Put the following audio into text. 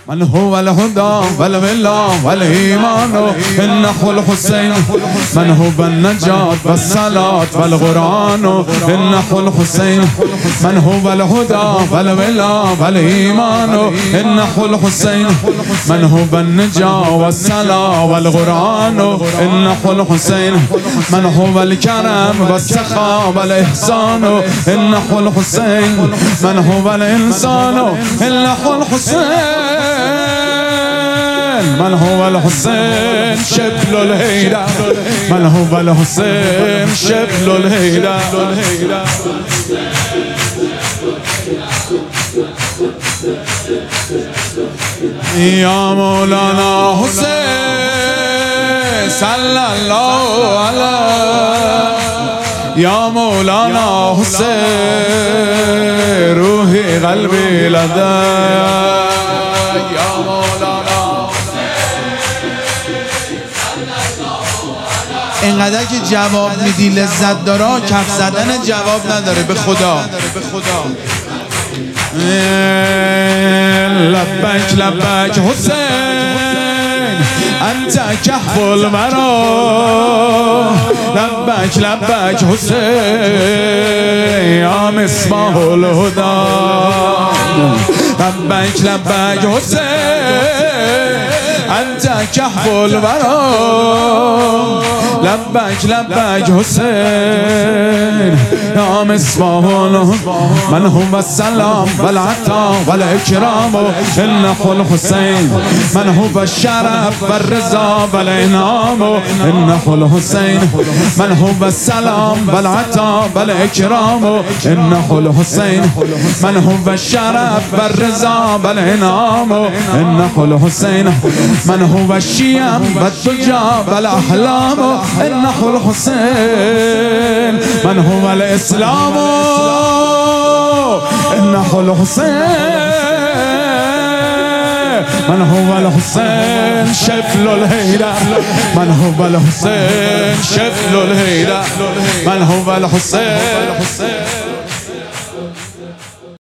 من هو الهدى والولا والإيمان إنه الحسين من هو النجاة والصلاة والقرآن إنه الحسين من هو الهدى والولا والإيمان إنه الحسين من هو النجاة والصلاة والقرآن إنه الحسين من هو الكرم والسخاء والإحسان إنه الحسين من هو الإنسان إنه الحسين من هو الحسين شبل الهيدا من هو الحسين شبل الهيدا يا مولانا حسين صلى الله عليه يا مولانا حسين روحي قلبي لديك يا مولانا اینقدر که جواب میدی لذت داره، کف زدن جواب نداره. به خدا لبک لبک حسین انت کهف الورا لبک لبک حسین یا مصباح الهدى لبک لبک حسین انت کهف الورا لبک لبک حسین یا مصباح من هو السلام والعطا والاکرام انه الحسین من هو الشرف والرضا والانعام انه الحسین من هو السلام والعطا والاکرام انه الحسین من هو الشرف والرضا والانعام انه الحسین من هو الشيم والدجى والاحلام انه الحسين من هو الاسلام انه الحسين من هو الحسين شبل الهيدا من هو الحسين شبل الهيدا من هو الحسين